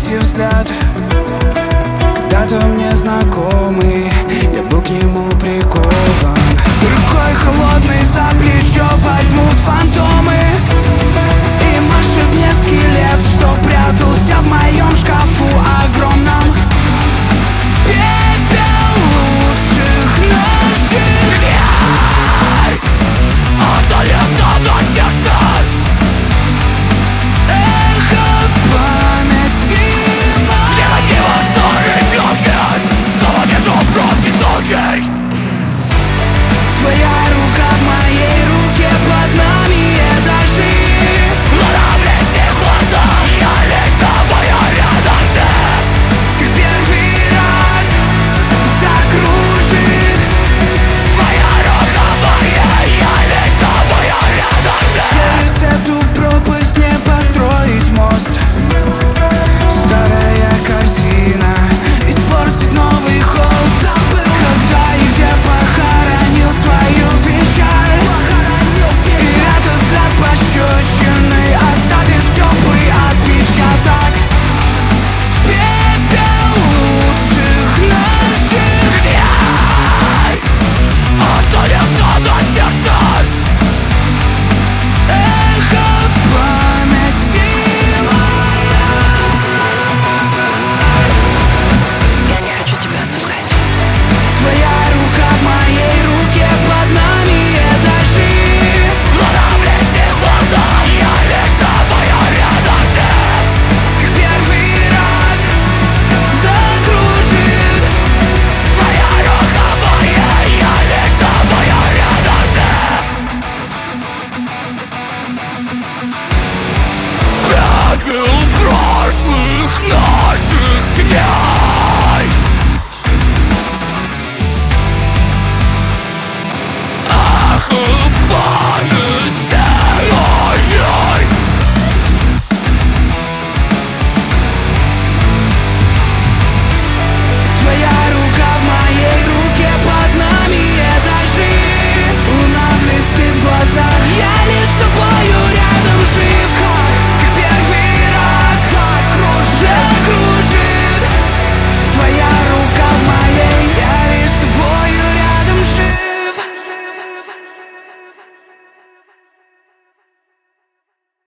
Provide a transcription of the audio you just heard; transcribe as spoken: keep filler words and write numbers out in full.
третий взгляд, когда-то мне знакомый, я был к нему прикован. Рукой холодной за плечо возьмут фантомы и машет мне скелет, что прятался в моем шкафу огромном. Пепел лучших наших дней остается на сердце. Эхо в памяти моей. В негативах старый мягкий, снова вижу профиль тонкий. Твоя рука в моей руке, под нами этажи. Ловля всех глаза, я лишь с тобой рядом же. Как первый раз закружит твоя роковая, я лишь с тобой рядом же. Через эту пропасть не построить мост. Старая картина испортит новый холст. Когда и где похоронил свою печаль, и этот взгляд пощечиной оставит теплый отпечаток. Пепел лучших наших дней остается на сердце. Эхо в памяти моей. Я не хочу тебя отпускать. Твоя рука в моей руке, под нами этажи. Ловля всех глаза, я лишь с тобой рядом же. Как первый раз закружит твоя роковая, я лишь с тобой рядом же. Пепел прошлых ночей.